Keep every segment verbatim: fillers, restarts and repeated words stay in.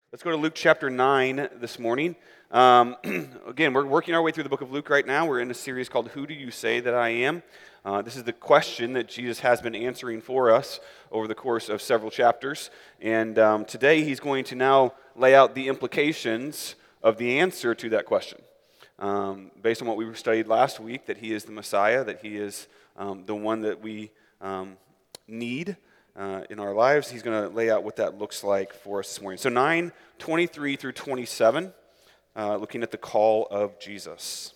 Let's go to Luke chapter nine this morning. Um, again, we're working our way through the book of Luke right now. We're in a series called Who Do You Say That I Am? Uh, this is the question that Jesus has been answering for us over the course of several chapters. And um, today he's going to now lay out the implications of the answer to that question. Um, based on what we studied last week, that he is the Messiah, that he is um, the one that we um, need Uh, in our lives. He's going to lay out what that looks like for us this morning. So nine twenty-three through twenty-seven, uh, looking at the call of Jesus.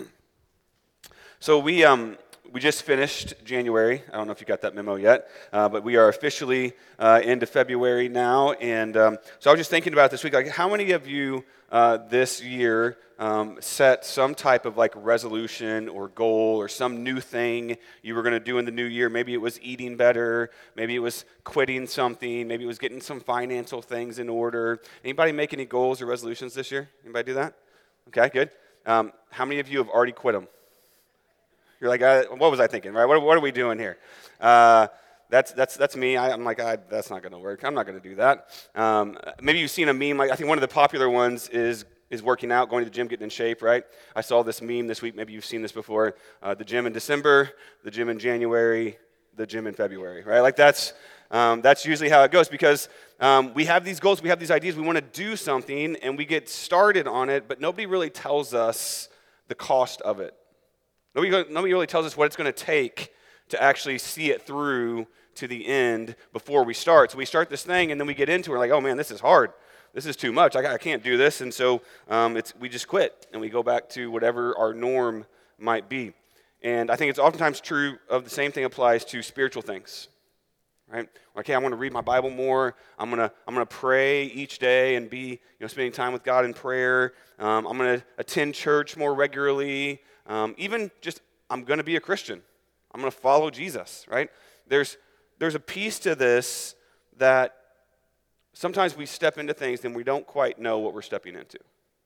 So we um, we just finished January. I don't know if you got that memo yet, uh, but we are officially uh, into February now. And um, so I was just thinking about this week, like how many of you uh, this year um, set some type of like resolution or goal or some new thing you were going to do in the new year? Maybe it was eating better. Maybe it was quitting something. Maybe it was getting some financial things in order. Anybody make any goals or resolutions this year? Anybody do that? Okay, good. Um, how many of you have already quit them? You're like, I, what was I thinking, right? What, what are we doing here? Uh, that's that's that's me. I, I'm like, I, that's not going to work. I'm not going to do that. Um, maybe you've seen a meme. Like I think one of the popular ones is is working out, going to the gym, getting in shape, right? I saw this meme this week. Maybe you've seen this before. Uh, the gym in December, the gym in January, the gym in February, right? Like that's um, that's usually how it goes because um, we have these goals, we have these ideas, we want to do something, and we get started on it, but nobody really tells us the cost of it. Nobody, nobody really tells us what it's going to take to actually see it through to the end before we start. So we start this thing, and then we get into it, like, oh man, this is hard. This is too much. I, I can't do this. And so um, it's, we just quit, and we go back to whatever our norm might be. And I think it's oftentimes true of the same thing applies to spiritual things, right? Okay, I want to read my Bible more. I'm gonna I'm gonna pray each day and be you know spending time with God in prayer. Um, I'm gonna attend church more regularly. Um, even just I'm gonna be a Christian. I'm gonna follow Jesus, right? There's there's a piece to this that sometimes we step into things and we don't quite know what we're stepping into.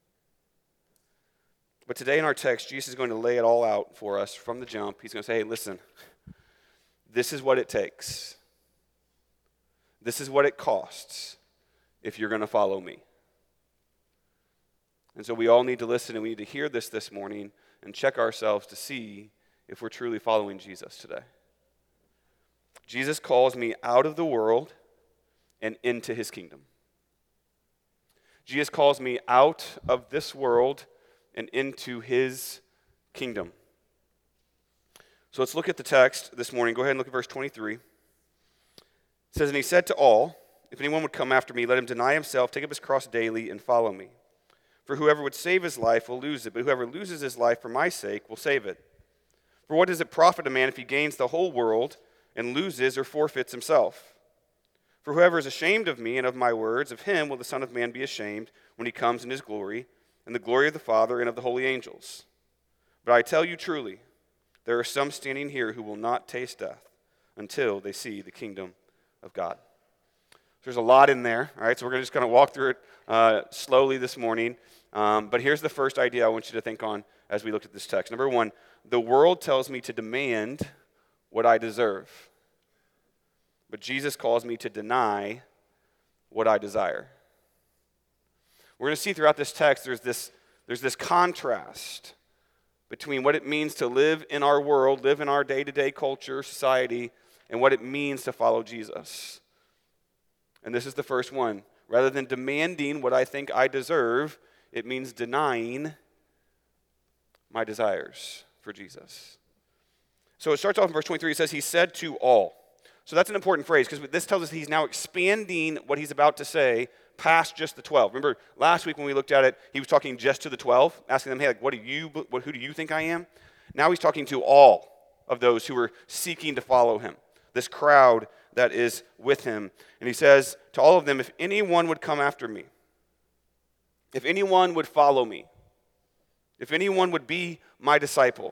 But today in our text, Jesus is going to lay it all out for us from the jump. He's going to say, hey, listen, this is what it takes. This is what it costs if you're going to follow me. And so we all need to listen and we need to hear this this morning and check ourselves to see if we're truly following Jesus today. Jesus calls me out of the world and into his kingdom. Jesus calls me out of this world and into his kingdom. So let's look at the text this morning. Go ahead and look at verse twenty-three. It says, and he said to all, if anyone would come after me, let him deny himself, take up his cross daily, and follow me. For whoever would save his life will lose it, but whoever loses his life for my sake will save it. For what does it profit a man if he gains the whole world and loses or forfeits himself? For whoever is ashamed of me and of my words, of him will the Son of Man be ashamed when he comes in his glory, and the glory of the Father and of the holy angels. But I tell you truly, there are some standing here who will not taste death until they see the kingdom of God. There's a lot in there, all right? So we're going to just kind of walk through it uh, slowly this morning. Um, but here's the first idea I want you to think on as we look at this text. Number one, the world tells me to demand what I deserve. But Jesus calls me to deny what I desire. We're going to see throughout this text there's this, there's this contrast between what it means to live in our world, live in our day-to-day culture, society, and what it means to follow Jesus. And this is the first one. Rather than demanding what I think I deserve, it means denying my desires for Jesus. So it starts off in verse twenty-three. It says, he said to all. So that's an important phrase because this tells us he's now expanding what he's about to say past just the twelve. Remember last week when we looked at it, he was talking just to the twelve, asking them, hey, like, what do you, what, who do you think I am? Now he's talking to all of those who are seeking to follow him, this crowd that is with him. And he says to all of them, if anyone would come after me, if anyone would follow me, if anyone would be my disciple,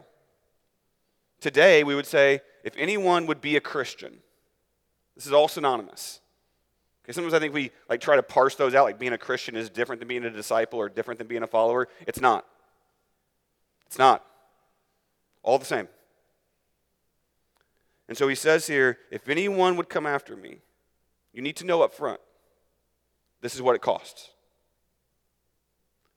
today we would say, if anyone would be a Christian. This is all synonymous. Okay, sometimes I think we like try to parse those out, like being a Christian is different than being a disciple or different than being a follower. It's not. It's not. All the same. And so he says here, if anyone would come after me, you need to know up front, this is what it costs.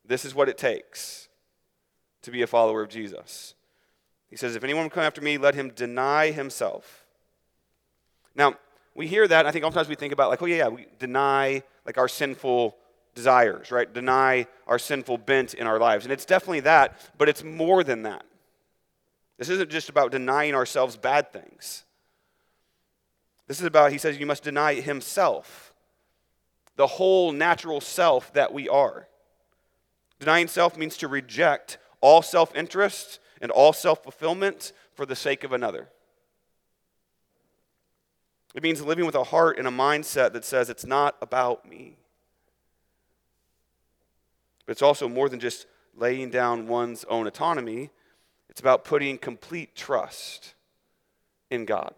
This is what it takes to be a follower of Jesus. He says, if anyone will come after me, let him deny himself. Now, we hear that, and I think sometimes we think about like, oh yeah, yeah, we deny like our sinful desires, right? Deny our sinful bent in our lives. And it's definitely that, but it's more than that. This isn't just about denying ourselves bad things. This is about, he says, you must deny himself, the whole natural self that we are. Denying self means to reject all self-interest and all self-fulfillment for the sake of another. It means living with a heart and a mindset that says it's not about me. But it's also more than just laying down one's own autonomy. It's about putting complete trust in God.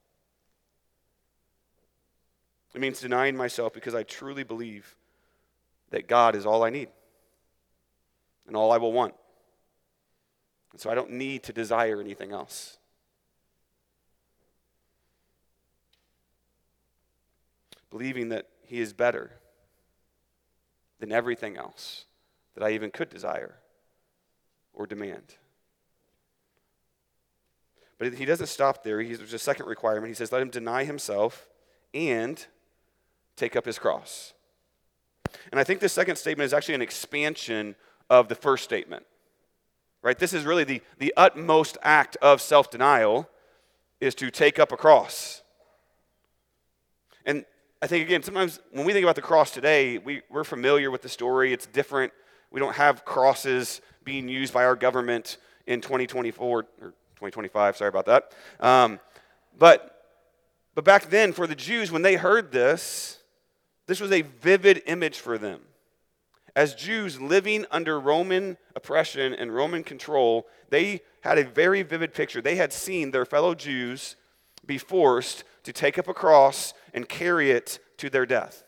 It means denying myself because I truly believe that God is all I need and all I will want. And so I don't need to desire anything else. Believing that he is better than everything else that I even could desire or demand. But he doesn't stop there. He, there's a second requirement. He says, let him deny himself and take up his cross. And I think this second statement is actually an expansion of the first statement. Right? This is really the, the utmost act of self-denial is to take up a cross. And I think, again, sometimes when we think about the cross today, we, we're familiar with the story. It's different. We don't have crosses being used by our government in twenty twenty-four, or twenty twenty-five, sorry about that. Um, but, but back then, for the Jews, when they heard this, this was a vivid image for them. As Jews living under Roman oppression and Roman control, they had a very vivid picture. They had seen their fellow Jews be forced to take up a cross and carry it to their death.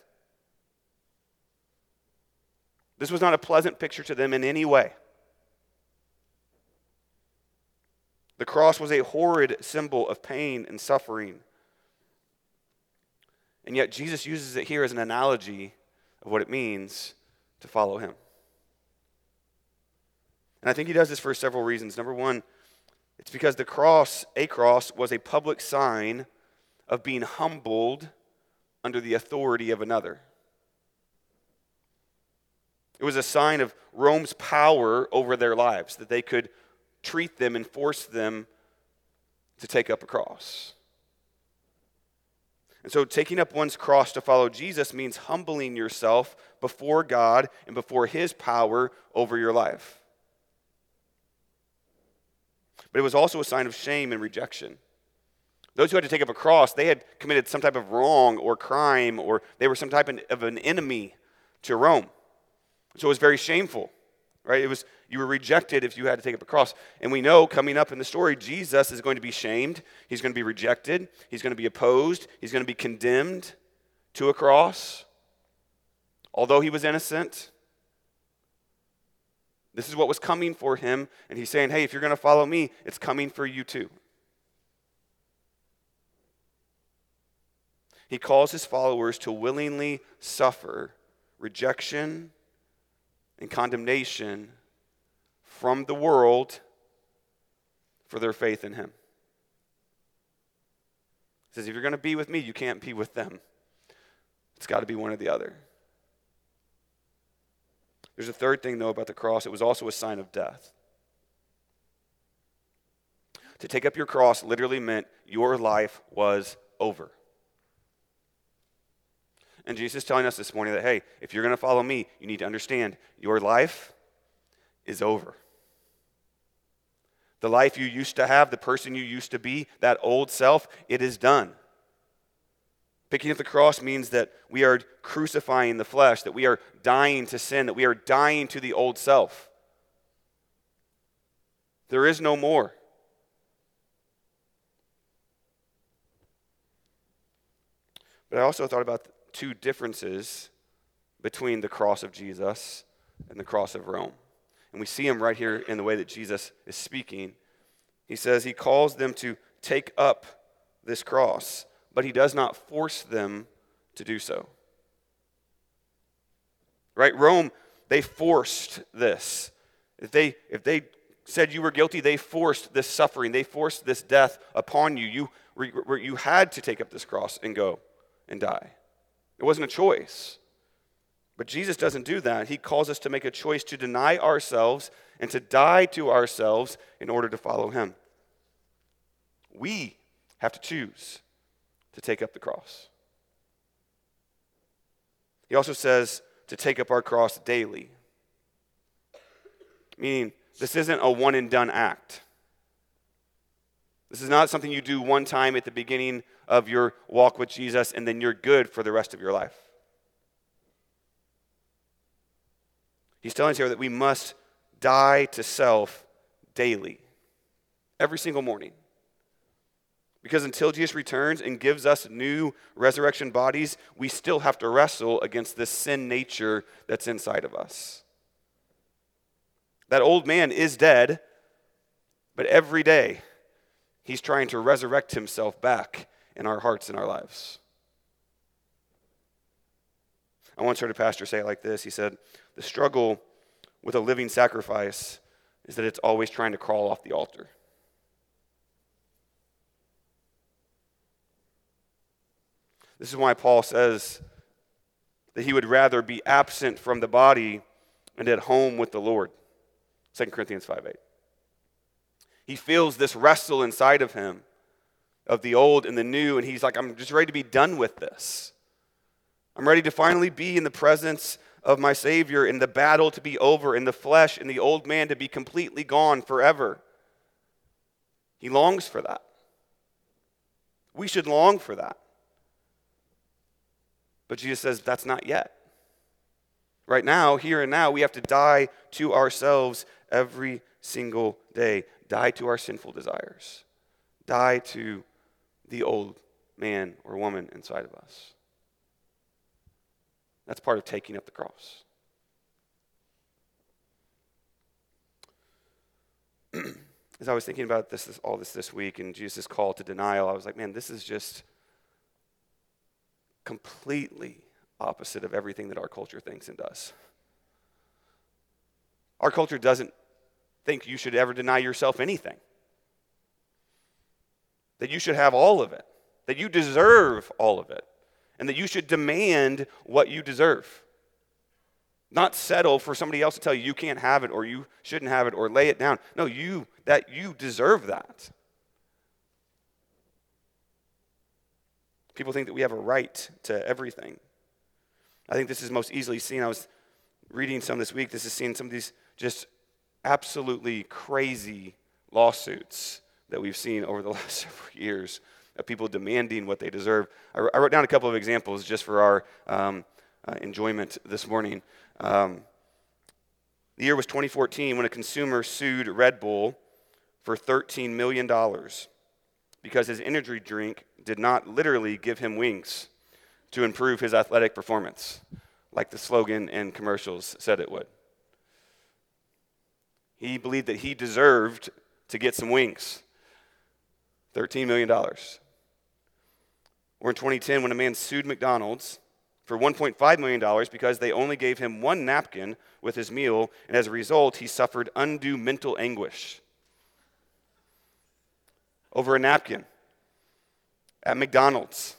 This was not a pleasant picture to them in any way. The cross was a horrid symbol of pain and suffering. And yet Jesus uses it here as an analogy of what it means to follow him. And I think he does this for several reasons. Number one, it's because the cross, a cross, was a public sign of being humbled under the authority of another. It was a sign of Rome's power over their lives, that they could treat them and force them to take up a cross. And so taking up one's cross to follow Jesus means humbling yourself before God and before his power over your life. But it was also a sign of shame and rejection. Those who had to take up a cross, they had committed some type of wrong or crime, or they were some type of an enemy to Rome. So it was very shameful, right? It was, you were rejected if you had to take up a cross. And we know coming up in the story, Jesus is going to be shamed. He's going to be rejected. He's going to be opposed. He's going to be condemned to a cross. Although he was innocent, this is what was coming for him. And he's saying, hey, if you're going to follow me, it's coming for you too. He calls his followers to willingly suffer rejection and condemnation from the world for their faith in him. He says, if you're going to be with me, you can't be with them. It's got to be one or the other. There's a third thing, though, about the cross. It was also a sign of death. To take up your cross literally meant your life was over. And Jesus is telling us this morning that, hey, if you're going to follow me, you need to understand your life is over. The life you used to have, the person you used to be, that old self, it is done. Picking up the cross means that we are crucifying the flesh, that we are dying to sin, that we are dying to the old self. There is no more. But I also thought about two differences between the cross of Jesus and the cross of Rome. And we see them right here in the way that Jesus is speaking. He says he calls them to take up this cross, but he does not force them to do so. Right? Rome they forced this. If they, if they said you were guilty, they forced this suffering. They forced this death upon you. You, were, you had to take up this cross and go and die. It wasn't a choice. But Jesus doesn't do that. He calls us to make a choice to deny ourselves and to die to ourselves in order to follow him. We have to choose to take up the cross. He also says to take up our cross daily. Meaning, this isn't a one and done act. This is not something you do one time at the beginning of your walk with Jesus and then you're good for the rest of your life. He's telling us here that we must die to self daily, every single morning. Because until Jesus returns and gives us new resurrection bodies, we still have to wrestle against this sin nature that's inside of us. That old man is dead, but every day he's trying to resurrect himself back in our hearts and our lives. I once heard a pastor say it like this. He said, the struggle with a living sacrifice is that it's always trying to crawl off the altar. This is why Paul says that he would rather be absent from the body and at home with the Lord. Second Corinthians five eight. He feels this wrestle inside of him of the old and the new, and he's like, I'm just ready to be done with this. I'm ready to finally be in the presence of my Savior, in the battle to be over, in the flesh, in the old man to be completely gone forever. He longs for that. We should long for that. But Jesus says that's not yet. Right now, here and now, we have to die to ourselves every single day. Die to our sinful desires. Die to the old man or woman inside of us. That's part of taking up the cross. As I was thinking about this, this, all this this week and Jesus' call to denial, I was like, man, this is just completely opposite of everything that our culture thinks and does. Our culture doesn't think you should ever deny yourself anything. That you should have all of it. That you deserve all of it. And that you should demand what you deserve. Not settle for somebody else to tell you you can't have it or you shouldn't have it or lay it down. No, you that you deserve that. People think that we have a right to everything. I think this is most easily seen. I was reading some this week. This is seen some of these just absolutely crazy lawsuits that we've seen over the last several years of people demanding what they deserve. I, I wrote down a couple of examples just for our um, uh, enjoyment this morning. Um, the year was twenty fourteen when a consumer sued Red Bull for thirteen million dollars because his energy drink did not literally give him wings to improve his athletic performance, like the slogan and commercials said it would. He believed that he deserved to get some wings. thirteen million dollars. Or in twenty ten, when a man sued McDonald's for one point five million dollars because they only gave him one napkin with his meal, and as a result, he suffered undue mental anguish over a napkin at McDonald's.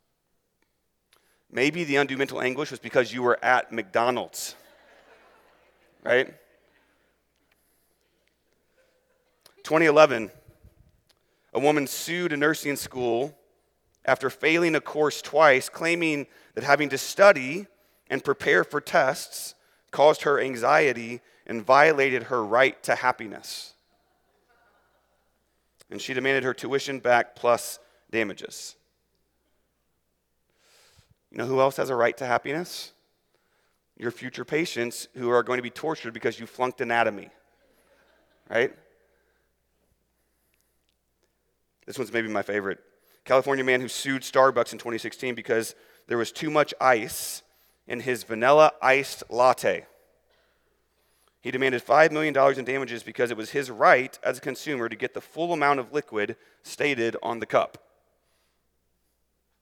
Maybe the undue mental anguish was because you were at McDonald's, right? twenty eleven, a woman sued a nursing school after failing a course twice, claiming that having to study and prepare for tests caused her anxiety and violated her right to happiness. And she demanded her tuition back plus damages. You know who else has a right to happiness? Your future patients who are going to be tortured because you flunked anatomy, right? This one's maybe my favorite. California man who sued Starbucks in twenty sixteen because there was too much ice in his vanilla iced latte. He demanded five million dollars in damages because it was his right as a consumer to get the full amount of liquid stated on the cup.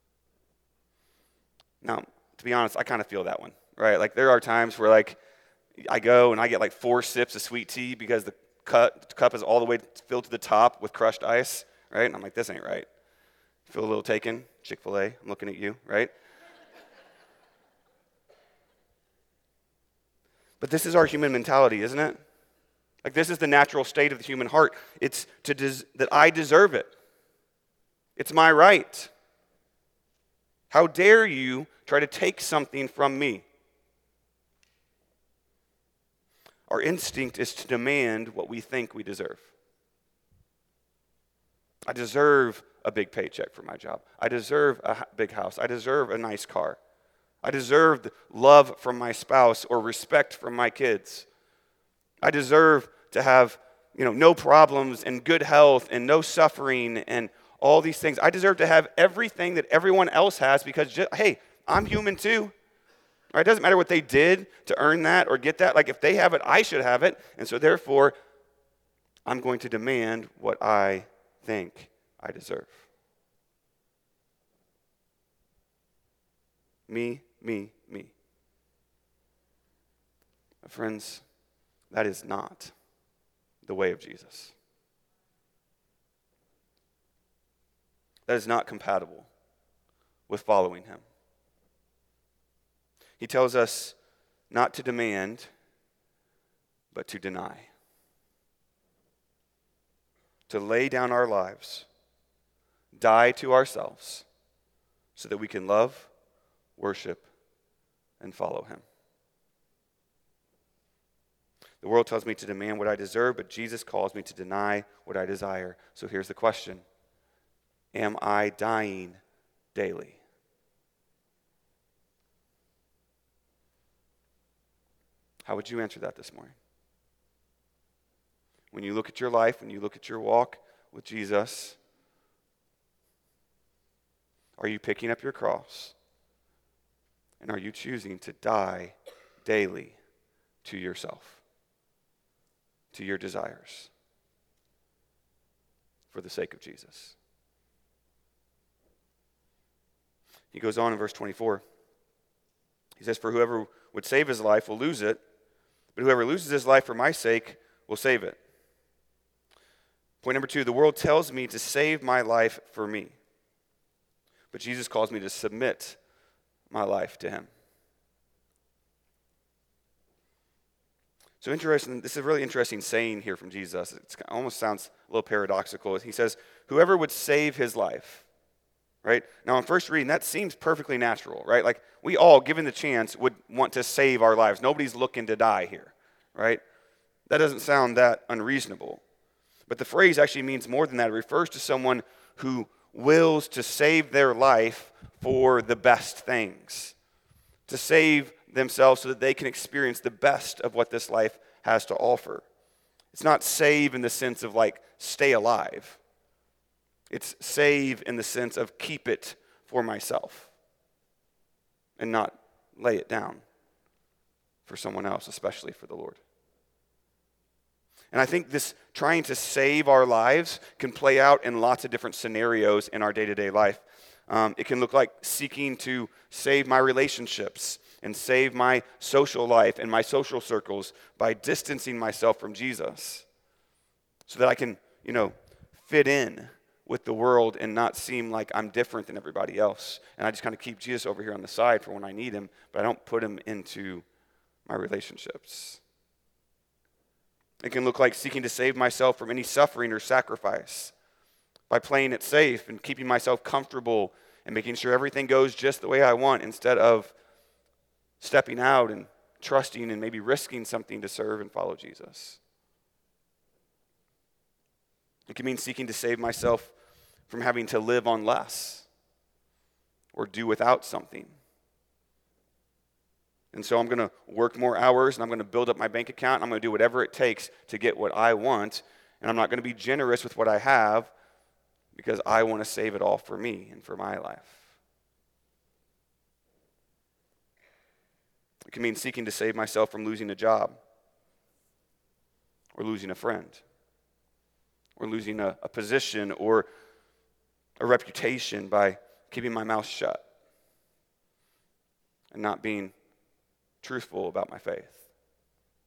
Now, to be honest, I kind of feel that one, right? Like there are times where like, I go and I get like four sips of sweet tea because the cup, cup is all the way filled to the top with crushed ice, right? And I'm like, this ain't right. Feel a little taken, Chick-fil-A, I'm looking at you, right? But this is our human mentality, isn't it? Like this is the natural state of the human heart. It's to des- that I deserve it. It's my right. How dare you try to take something from me? Our instinct is to demand what we think we deserve. I deserve a big paycheck for my job. I deserve a big house. I deserve a nice car. I deserve love from my spouse or respect from my kids. I deserve to have, you know, no problems and good health and no suffering and all these things. I deserve to have everything that everyone else has because, just, hey, I'm human too. Right? It doesn't matter what they did to earn that or get that. Like if they have it, I should have it. And so therefore, I'm going to demand what I think I deserve. Me, me, me. My friends, that is not the way of Jesus. That is not compatible with following him. He tells us not to demand, but to deny. To lay down our lives, die to ourselves, so that we can love, worship, and follow him. The world tells me to demand what I deserve, but Jesus calls me to deny what I desire. So here's the question. Am I dying daily? How would you answer that this morning? When you look at your life, when you look at your walk with Jesus, are you picking up your cross? And are you choosing to die daily to yourself, to your desires, for the sake of Jesus? He goes on in verse twenty-four. He says, for whoever would save his life will lose it, but whoever loses his life for my sake will save it. Point number two, the world tells me to save my life for me. But Jesus calls me to submit my life to him. So interesting, this is a really interesting saying here from Jesus. It almost sounds a little paradoxical. He says, whoever would save his life, right? Now on first reading, that seems perfectly natural, right? Like we all, given the chance, would want to save our lives. Nobody's looking to die here, right? That doesn't sound that unreasonable. But the phrase actually means more than that. It refers to someone who wills to save their life for the best things, to save themselves so that they can experience the best of what this life has to offer. It's not save in the sense of like stay alive. It's save in the sense of keep it for myself and not lay it down for someone else, especially for the Lord. And I think this trying to save our lives can play out in lots of different scenarios in our day-to-day life. Um, it can look like seeking to save my relationships and save my social life and my social circles by distancing myself from Jesus so that I can, you know, fit in with the world and not seem like I'm different than everybody else. And I just kind of keep Jesus over here on the side for when I need him, but I don't put him into my relationships. It can look like seeking to save myself from any suffering or sacrifice by playing it safe and keeping myself comfortable and making sure everything goes just the way I want instead of stepping out and trusting and maybe risking something to serve and follow Jesus. It can mean seeking to save myself from having to live on less or do without something. And so I'm going to work more hours and I'm going to build up my bank account. And I'm going to do whatever it takes to get what I want. And I'm not going to be generous with what I have because I want to save it all for me and for my life. It can mean seeking to save myself from losing a job or losing a friend or losing a, a position or a reputation by keeping my mouth shut and not being truthful about my faith.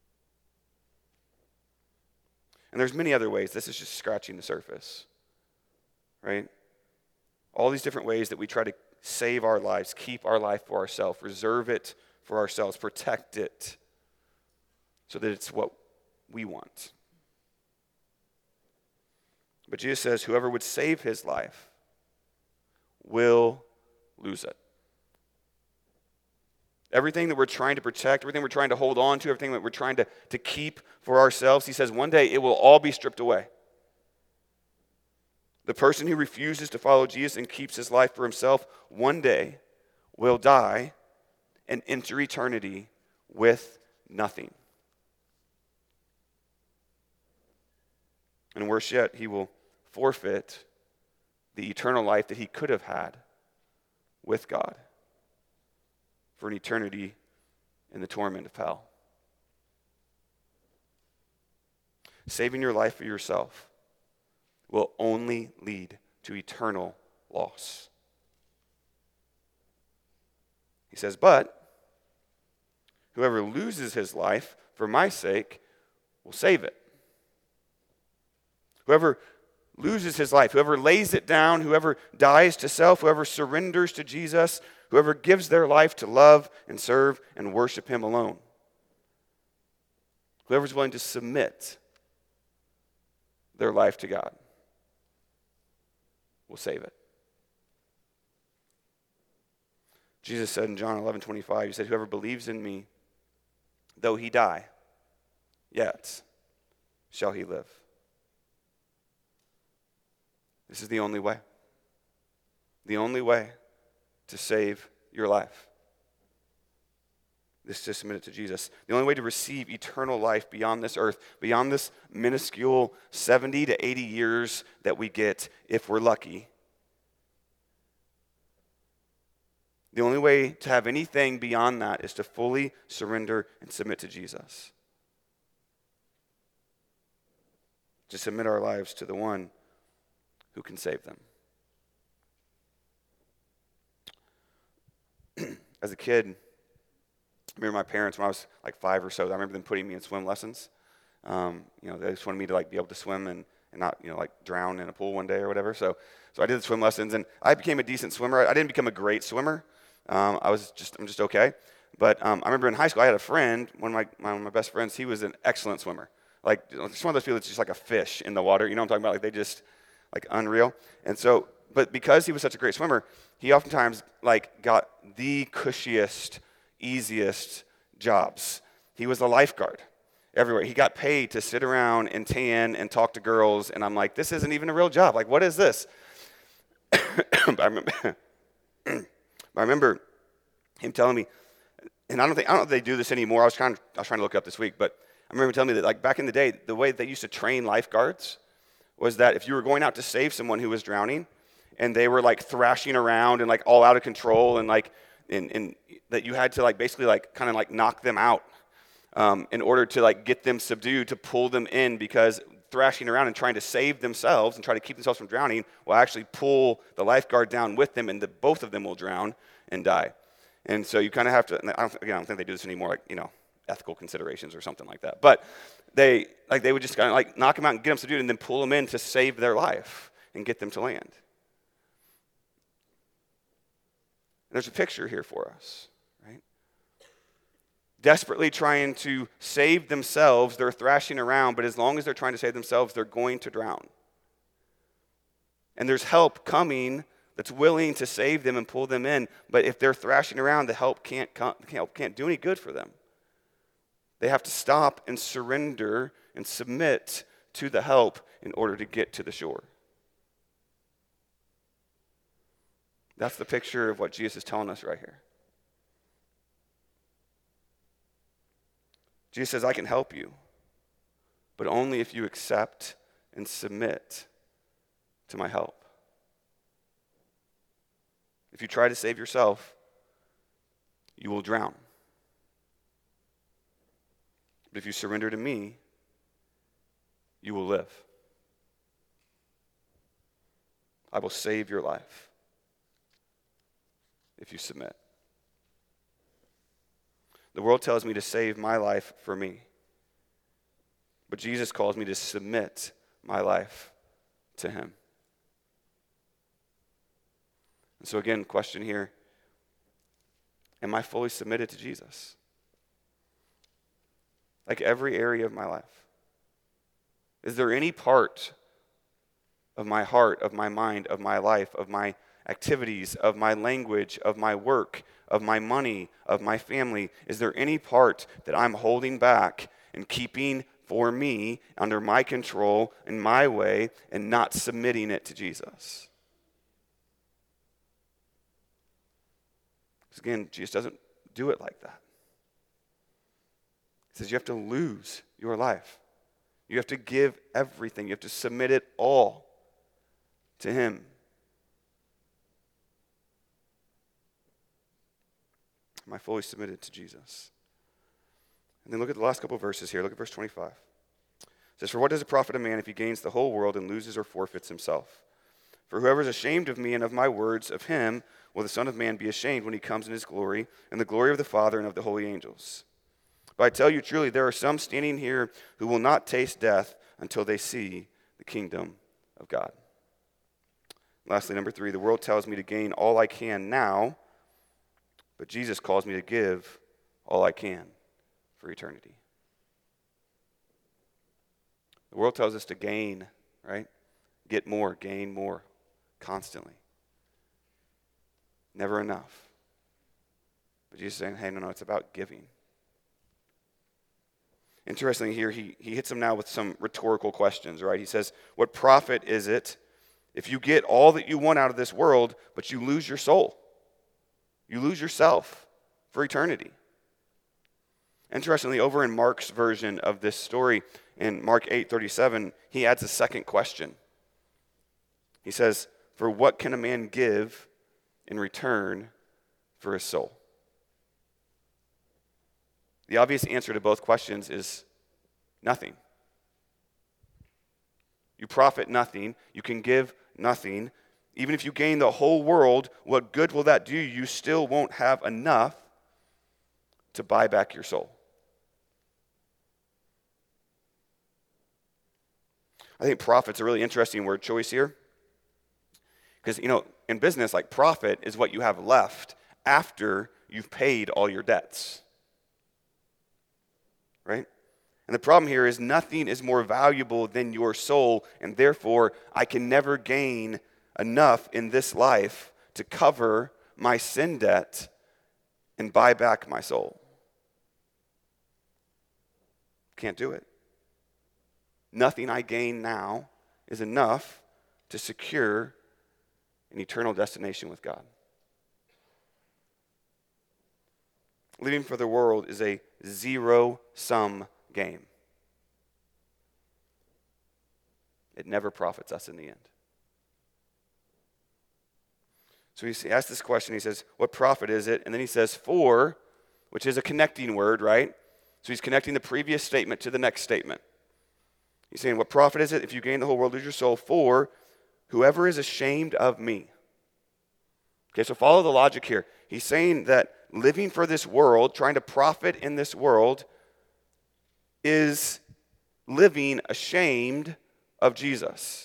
And there's many other ways. This is just scratching the surface, right? All these different ways that we try to save our lives, keep our life for ourselves, reserve it for ourselves, protect it so that it's what we want. But Jesus says, whoever would save his life will lose it. Everything that we're trying to protect, everything we're trying to hold on to, everything that we're trying to, to keep for ourselves, he says one day it will all be stripped away. The person who refuses to follow Jesus and keeps his life for himself one day will die and enter eternity with nothing. And worse yet, he will forfeit the eternal life that he could have had with God for an eternity in the torment of hell. Saving your life for yourself will only lead to eternal loss. He says, but whoever loses his life for my sake will save it. Whoever loses his life, whoever lays it down, whoever dies to self, whoever surrenders to Jesus, whoever gives their life to love and serve and worship him alone. Whoever's willing to submit their life to God will save it. Jesus said in John eleven twenty-five, he said, whoever believes in me, though he die, yet shall he live. This is the only way. The only way to save your life. This is to submit it to Jesus. The only way to receive eternal life beyond this earth, beyond this minuscule seventy to eighty years that we get if we're lucky. The only way to have anything beyond that is to fully surrender and submit to Jesus. To submit our lives to the one who can save them. As a kid, I remember my parents when I was like five or so, I remember them putting me in swim lessons. Um, you know, they just wanted me to like be able to swim and, and not, you know, like drown in a pool one day or whatever. So so I did the swim lessons and I became a decent swimmer. I didn't become a great swimmer. Um, I was just, I'm just okay. But um, I remember in high school I had a friend, one of my, my, one of my best friends, he was an excellent swimmer. Like, it's one of those people that's just like a fish in the water. You know what I'm talking about? Like they just, like unreal. And so, but because he was such a great swimmer, he oftentimes like got the cushiest, easiest jobs. He was a lifeguard everywhere. He got paid to sit around and tan and talk to girls, and I'm like, this isn't even a real job. Like, what is this? But I remember, I remember him telling me, and I don't think I don't know if they do this anymore. I was trying, I was trying to look it up this week, but I remember him telling me that like back in the day, the way they used to train lifeguards was that if you were going out to save someone who was drowning, and they were like thrashing around and like all out of control, and like, and, and that you had to like basically like kind of like knock them out um, in order to like get them subdued, to pull them in, because thrashing around and trying to save themselves and try to keep themselves from drowning will actually pull the lifeguard down with them, and the, both of them will drown and die. And so you kind of have to. I don't, again, I don't think they do this anymore, like you know, ethical considerations or something like that. But they like they would just kind of like knock them out and get them subdued, and then pull them in to save their life and get them to land. And there's a picture here for us, right? Desperately trying to save themselves, they're thrashing around, but as long as they're trying to save themselves, they're going to drown. And there's help coming that's willing to save them and pull them in, but if they're thrashing around, the help can't come, help can't do any good for them. They have to stop and surrender and submit to the help in order to get to the shore. That's the picture of what Jesus is telling us right here. Jesus says, I can help you, but only if you accept and submit to my help. If you try to save yourself, you will drown. But if you surrender to me, you will live. I will save your life if you submit. The world tells me to save my life for me. but Jesus calls me to submit my life to him. And so again, question here, am I fully submitted to Jesus? Like every area of my life. Is there any part of my heart, of my mind, of my life, of my activities, of my language, of my work, of my money, of my family, is there any part that I'm holding back and keeping for me under my control in my way and not submitting it to Jesus? Because again, Jesus doesn't do it like that. He says you have to lose your life. You have to give everything. You have to submit it all to him. Am I fully submitted to Jesus? And then look at the last couple of verses here. Look at verse twenty-five. It says, "For what does it profit a man if he gains the whole world and loses or forfeits himself? For whoever is ashamed of me and of my words, of him will the Son of Man be ashamed when he comes in his glory and the glory of the Father and of the holy angels. But I tell you truly, there are some standing here who will not taste death until they see the kingdom of God." Lastly, number three, the world tells me to gain all I can now, but Jesus calls me to give all I can for eternity. The world tells us to gain, right? Get more, gain more, constantly. Never enough. But Jesus is saying, hey, no, no, it's about giving. Interestingly here, he, he hits them now with some rhetorical questions, right? He says, what profit is it if you get all that you want out of this world, but you lose your soul? You lose yourself for eternity. Interestingly, over in Mark's version of this story, in Mark eight thirty-seven, he adds a second question. He says, for what can a man give in return for his soul? The obvious answer to both questions is nothing. You profit nothing. You can give nothing. Even if you gain the whole world, what good will that do? You still won't have enough to buy back your soul. I think profit's a really interesting word choice here. Because, you know, in business, like profit is what you have left after you've paid all your debts. Right? And the problem here is nothing is more valuable than your soul, and therefore I can never gain enough in this life to cover my sin debt and buy back my soul. Can't do it. Nothing I gain now is enough to secure an eternal destination with God. Living for the world is a zero-sum game. It never profits us in the end. So he asks this question, he says, what profit is it? And then he says, for, which is a connecting word, right? So he's connecting the previous statement to the next statement. He's saying, what profit is it if you gain the whole world, lose your soul? For whoever is ashamed of me. Okay, so follow the logic here. He's saying that living for this world, trying to profit in this world, is living ashamed of Jesus.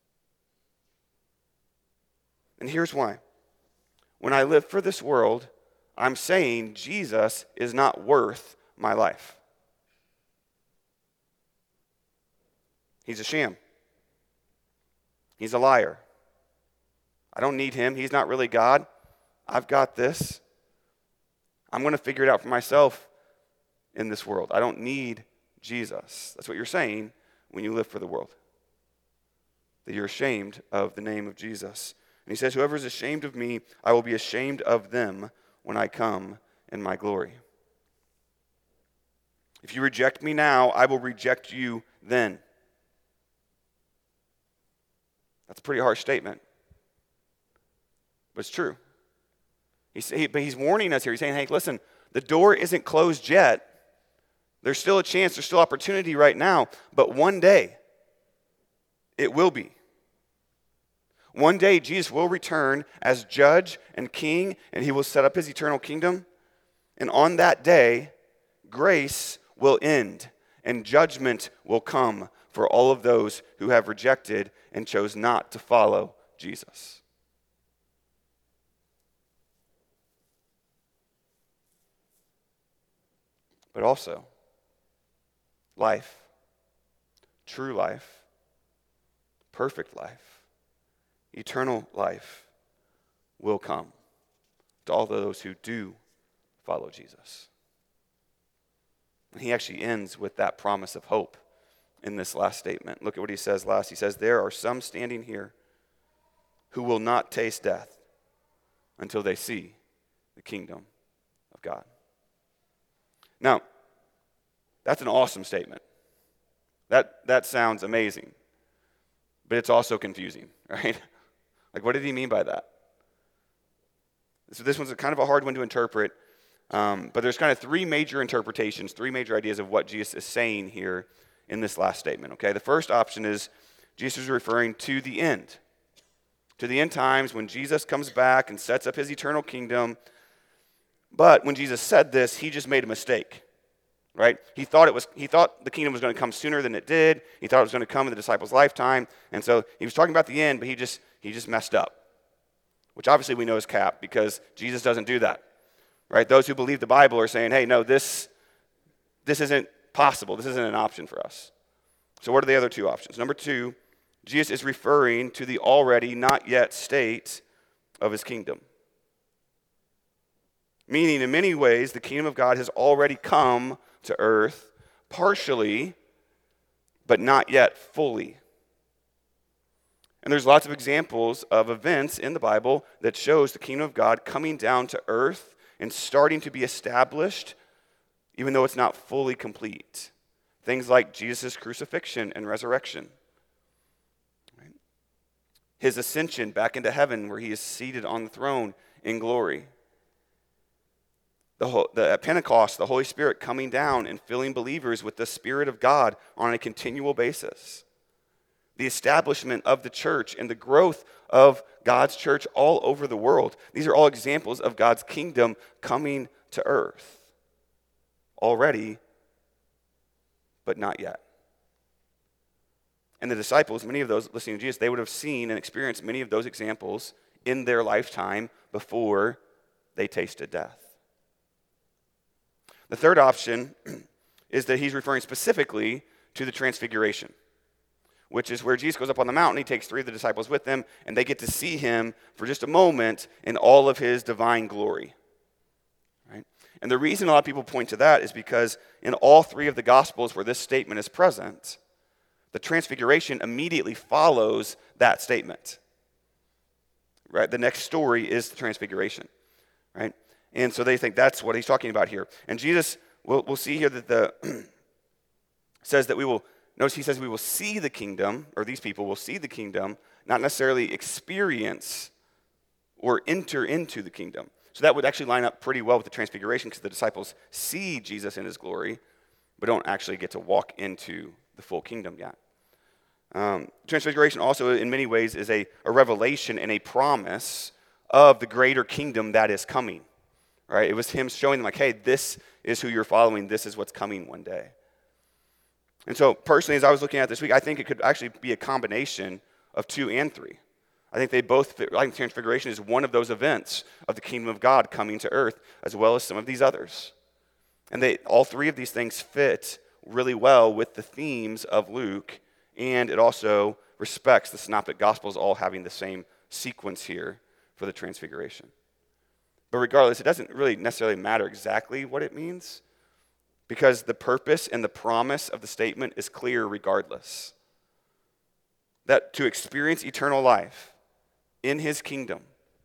And here's why. When I live for this world, I'm saying Jesus is not worth my life. He's a sham. He's a liar. I don't need him. He's not really God. I've got this. I'm going to figure it out for myself in this world. I don't need Jesus. That's what you're saying when you live for the world. That you're ashamed of the name of Jesus. And he says, whoever is ashamed of me, I will be ashamed of them when I come in my glory. If you reject me now, I will reject you then. That's a pretty harsh statement. But it's true. He's, he, but he's warning us here. He's saying, hey, listen, the door isn't closed yet. There's still a chance. There's still opportunity right now. But one day, it will be. One day, Jesus will return as judge and king, and he will set up his eternal kingdom. And on that day, grace will end, and judgment will come for all of those who have rejected and chose not to follow Jesus. But also, life, true life, perfect life, eternal life will come to all those who do follow Jesus. And he actually ends with that promise of hope in this last statement. Look at what he says last. He says, there are some standing here who will not taste death until they see the kingdom of God. Now, that's an awesome statement. That, that sounds amazing, but it's also confusing, right? Like, what did he mean by that? So this one's a kind of a hard one to interpret, um, but there's kind of three major interpretations, three major ideas of what Jesus is saying here in this last statement, okay? The first option is Jesus is referring to the end, to the end times when Jesus comes back and sets up his eternal kingdom. But when Jesus said this, he just made a mistake, right? He thought it was. He thought the kingdom was going to come sooner than it did. He thought it was going to come in the disciples' lifetime, and so he was talking about the end, but he just he just messed up, which obviously we know is cap because Jesus doesn't do that, right? Those who believe the Bible are saying, hey, no, this this isn't possible. This isn't an option for us. So what are the other two options? Number two, Jesus is referring to the already not yet state of his kingdom. Meaning, in many ways, the kingdom of God has already come to earth, partially, but not yet fully. And there's lots of examples of events in the Bible that shows the kingdom of God coming down to earth and starting to be established, even though it's not fully complete. Things like Jesus' crucifixion and resurrection. Right? His ascension back into heaven where he is seated on the throne in glory. The, whole, the, at Pentecost, the Holy Spirit coming down and filling believers with the Spirit of God on a continual basis. The establishment of the church and the growth of God's church all over the world. These are all examples of God's kingdom coming to earth. Already, but not yet. And the disciples, many of those listening to Jesus, they would have seen and experienced many of those examples in their lifetime before they tasted death. The third option is that he's referring specifically to the transfiguration, which is where Jesus goes up on the mountain, he takes three of the disciples with him, and they get to see him for just a moment in all of his divine glory. Right? And the reason a lot of people point to that is because in all three of the Gospels where this statement is present, the transfiguration immediately follows that statement. Right? The next story is the transfiguration. Right? And so they think that's what he's talking about here. And Jesus, we'll, we'll see here that the says that we will, notice he says we will see the kingdom, or these people will see the kingdom, not necessarily experience or enter into the kingdom. So that would actually line up pretty well with the transfiguration because the disciples see Jesus in his glory, but don't actually get to walk into the full kingdom yet. Um, transfiguration also in many ways is a, a revelation and a promise of the greater kingdom that is coming. Right? It was him showing them like, hey, this is who you're following. This is what's coming one day. And so personally, as I was looking at this week, I think it could actually be a combination of two and three. I think they both fit. I think transfiguration is one of those events of the kingdom of God coming to earth, as well as some of these others. And they all three of these things fit really well with the themes of Luke, and it also respects the Synoptic Gospels all having the same sequence here for the transfiguration. But regardless, it doesn't really necessarily matter exactly what it means because the purpose and the promise of the statement is clear regardless. That to experience eternal life in his kingdom,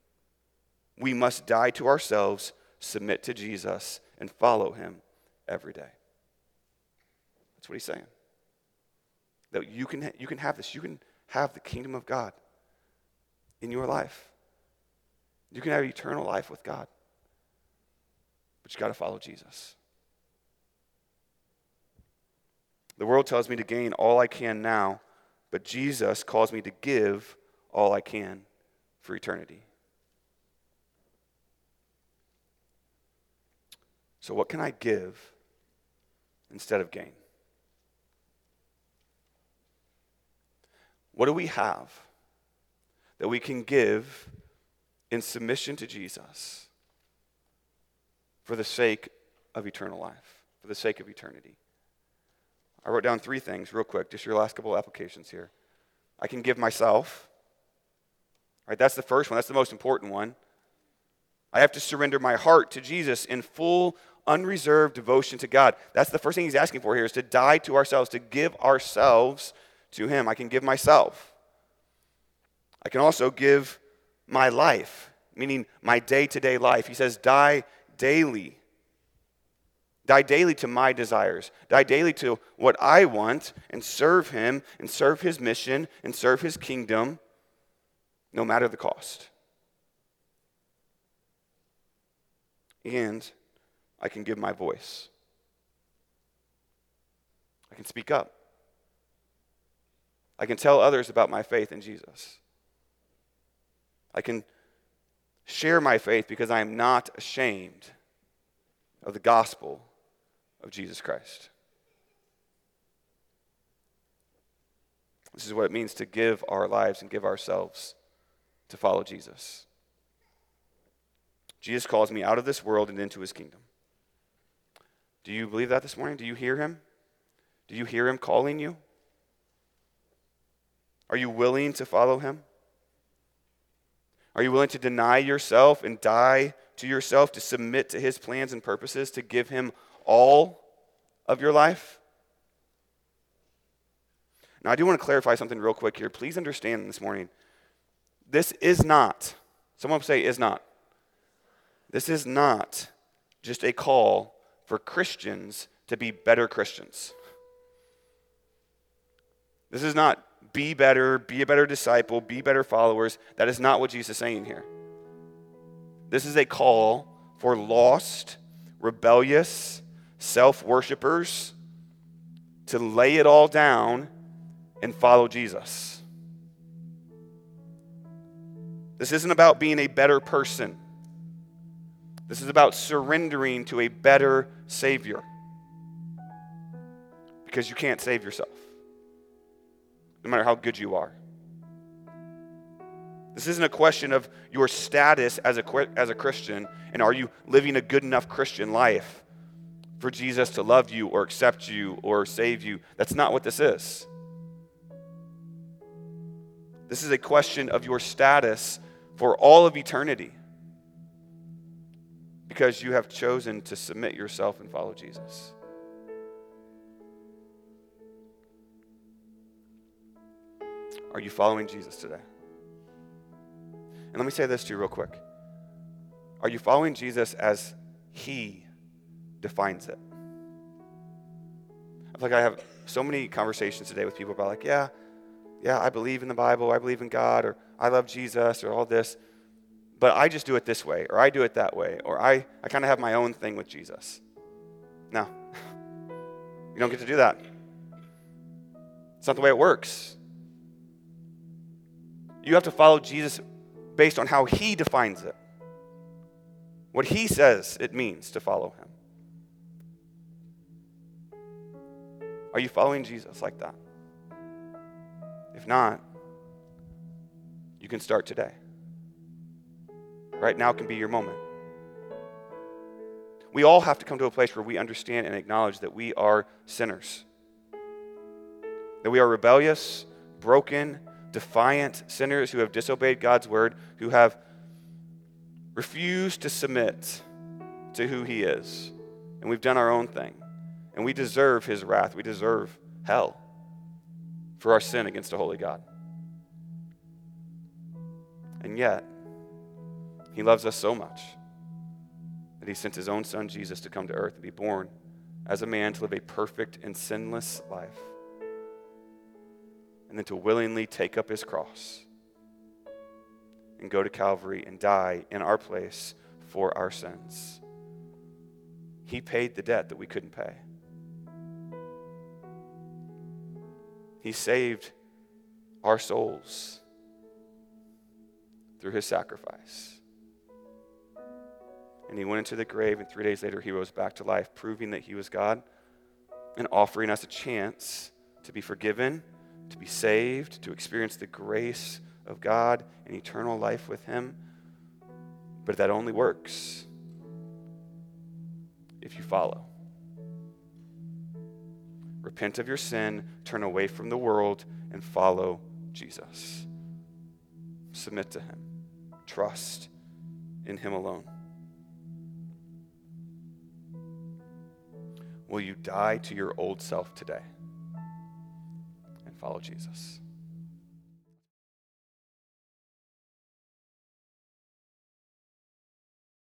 we must die to ourselves, submit to Jesus, and follow him every day. That's what he's saying. That you can, you can have this. You can have the kingdom of God in your life. You can have eternal life with God. But you got to follow Jesus. The world tells me to gain all I can now, but Jesus calls me to give all I can for eternity. So what can I give instead of gain? What do we have that we can give in submission to Jesus for the sake of eternal life, for the sake of eternity? I wrote down three things real quick, just your last couple of applications here. I can give myself. Right, that's the first one. That's the most important one. I have to surrender my heart to Jesus in full, unreserved devotion to God. That's the first thing he's asking for here, is to die to ourselves, to give ourselves to him. I can give myself. I can also give my life, meaning my day-to-day life. He says, die daily. Die daily to my desires. Die daily to what I want, and serve him, and serve his mission, and serve his kingdom, no matter the cost. And I can give my voice. I can speak up. I can tell others about my faith in Jesus. I can share my faith because I am not ashamed of the gospel of Jesus Christ. This is what it means to give our lives and give ourselves to follow Jesus. Jesus calls me out of this world and into his kingdom. Do you believe that this morning? Do you hear him? Do you hear him calling you? Are you willing to follow him? Are you willing to deny yourself and die to yourself, to submit to his plans and purposes, to give him all of your life? Now, I do want to clarify something real quick here. Please understand this morning, this is not, someone say is not. This is not just a call for Christians to be better Christians. This is not be better, be a better disciple, be better followers. That is not what Jesus is saying here. This is a call for lost, rebellious, self-worshipers to lay it all down and follow Jesus. This isn't about being a better person. This is about surrendering to a better Savior. Because you can't save yourself, no matter how good you are. This isn't a question of your status as a, as a Christian, and are you living a good enough Christian life for Jesus to love you or accept you or save you. That's not what this is. This is a question of your status for all of eternity, because you have chosen to submit yourself and follow Jesus. Are you following Jesus today? And let me say this to you real quick. Are you following Jesus as he defines it? I feel like I have so many conversations today with people about like, yeah, yeah, I believe in the Bible, I believe in God, or I love Jesus, or all this, but I just do it this way, or I do it that way, or I, I kind of have my own thing with Jesus. No. You don't get to do that. It's not the way it works. You have to follow Jesus based on how he defines it, what he says it means to follow him. Are you following Jesus like that? If not, you can start today. Right now can be your moment. We all have to come to a place where we understand and acknowledge that we are sinners, that we are rebellious, broken, defiant sinners who have disobeyed God's word, who have refused to submit to who he is. And we've done our own thing. And we deserve his wrath. We deserve hell for our sin against a holy God. And yet, he loves us so much that he sent his own son Jesus to come to earth and be born as a man to live a perfect and sinless life, and then to willingly take up his cross and go to Calvary and die in our place for our sins. He paid the debt that we couldn't pay. He saved our souls through his sacrifice. And he went into the grave, and three days later he rose back to life, proving that he was God and offering us a chance to be forgiven, to be saved, to experience the grace of God and eternal life with him. But that only works if you follow. Repent of your sin, turn away from the world, and follow Jesus. Submit to him. Trust in him alone. Will you die to your old self today and follow Jesus?